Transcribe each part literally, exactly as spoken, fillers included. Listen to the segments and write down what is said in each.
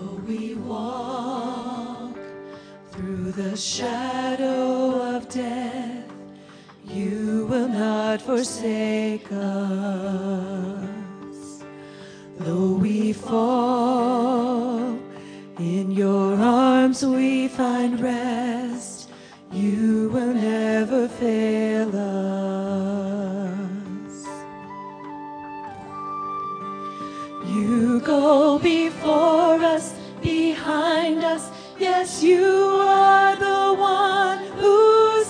Though we walk through the shadow of death, you will not forsake us. Though we fall, in your arms we find rest. You will never fail us. You go before us, behind us. Yes, you are the one who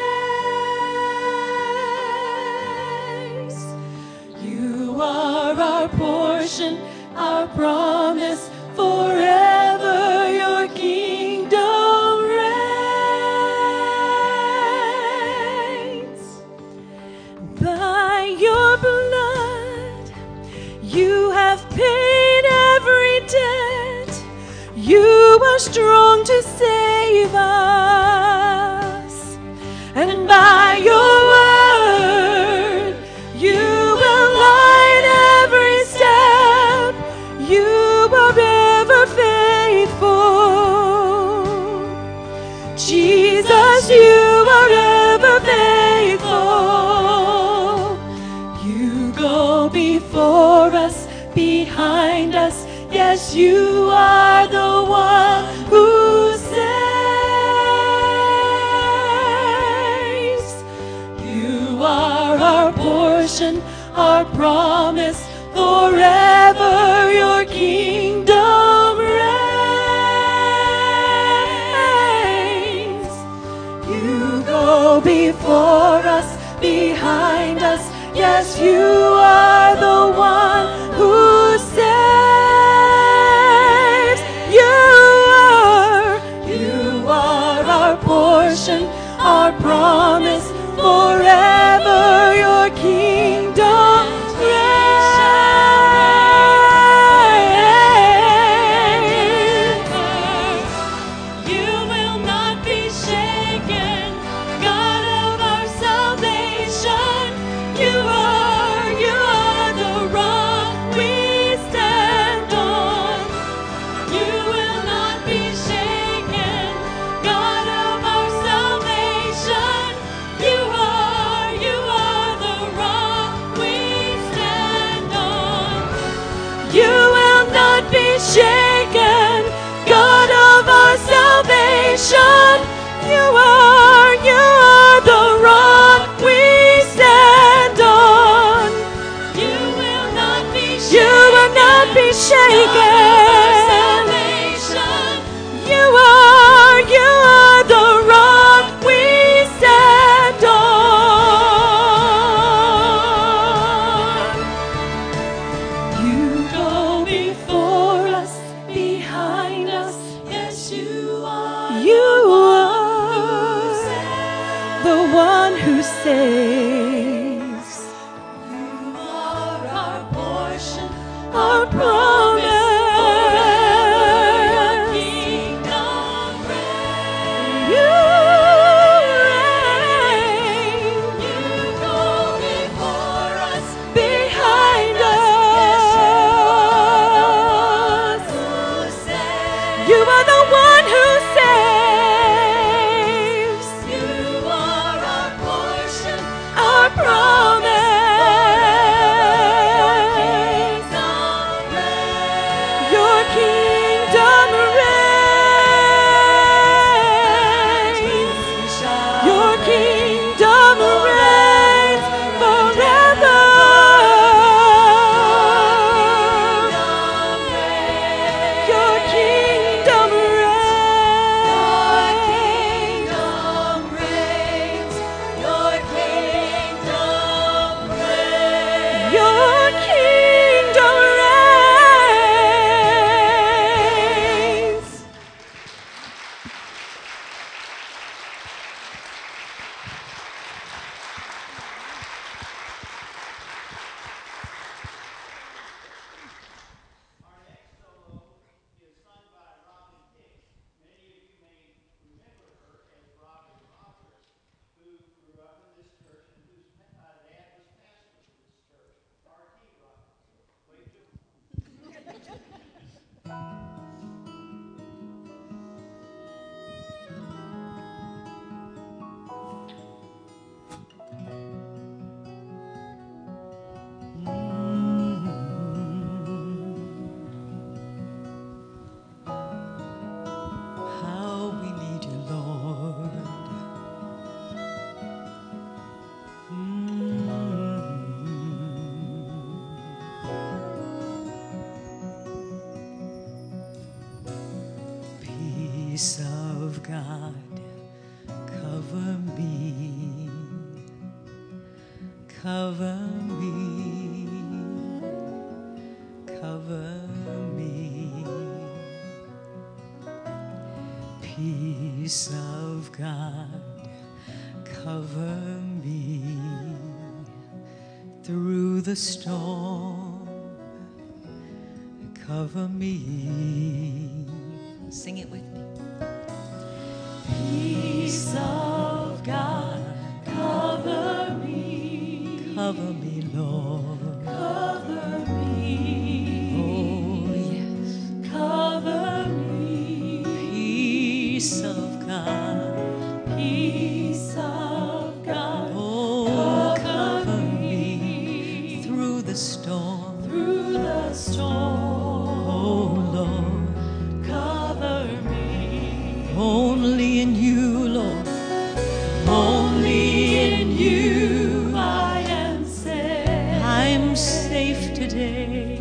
saves. You are our portion, our promise, forever your kingdom reigns. By your blood, you have paid every debt. You are strong to save us, and by your word, you will light every step. You are ever faithful. Jesus, you are ever faithful. You go before us, behind us. Yes, you are the one who saves. You are our portion, our promise, forever your kingdom reigns. You go before us, behind us. Yes, you are the one who saves. Portion, our promise, forever your kingdom reigns. You will not be shaken, God of our salvation. You are, you are the rock we stand on. You will not be shaken, God of shaken, God of our salvation. You are, you are the rock we stand on. You will not be shaken, you will not be shaken. You are, you are the rock we stand on. You go before us, behind us. Yes, you are. You are the one who saves. You are our portion, our promise. Your kingdom reigns. Peace of God, cover me, cover me, cover me. Peace of God, cover me through the storm, cover me. Sing it with me. Peace of God, cover me, cover me, Lord, cover me. Oh yes, cover me. Peace of God, peace of God, oh cover me through the storm, through the storm. Oh Lord, cover me. Only in you, Lord, only in you I am safe. I'm safe today.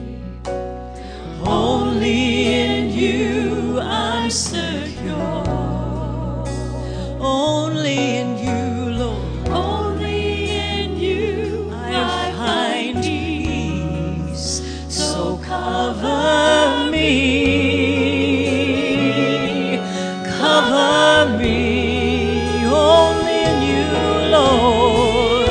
Only in you I'm secure. Only in you, Lord, only in you I find peace. So cover me, cover me. Only in you, Lord,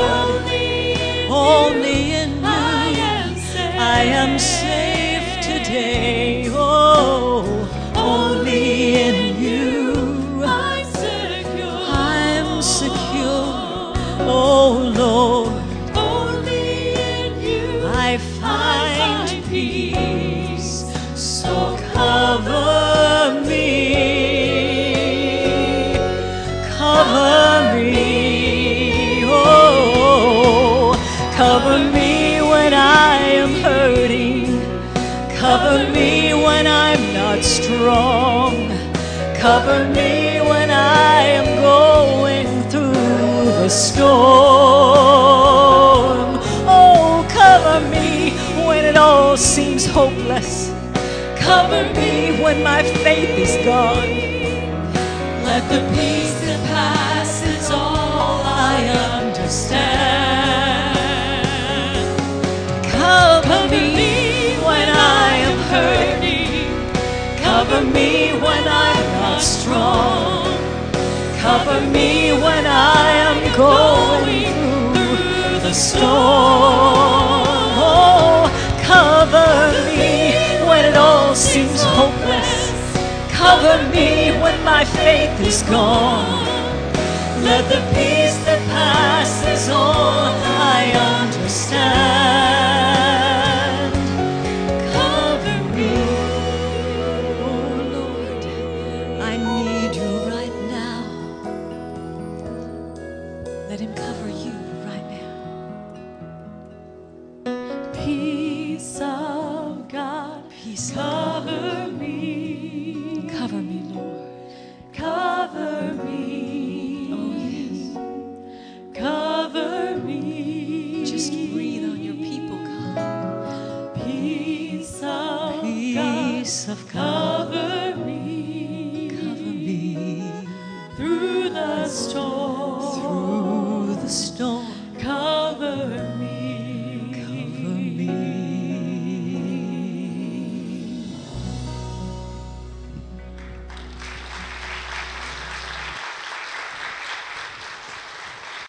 only in you I am safe today. Oh, only in you I'm secure. I'm secure. Oh Lord, only in you I find peace. So cover me, cover me. Oh, cover me when I am hurting. Cover me when I'm not strong. Cover me when I am going through the storm. Oh, cover me when it all seems hopeless. Cover me when my faith is gone. Let the peace that passes all I understand cover me when I am hurting. Cover me when I'm not strong. Cover me when I am going through the storm. Oh, cover me when it all seems hopeless. Cover me when my faith is gone. Let the peace that passes all I understand cover me. Oh Lord, I need you right now. Let him cover you right now. Peace of God, peace, cover me, cover me, Lord, cover me. Oh yes, cover me. Just breathe on your people, God. Peace of God, peace of God.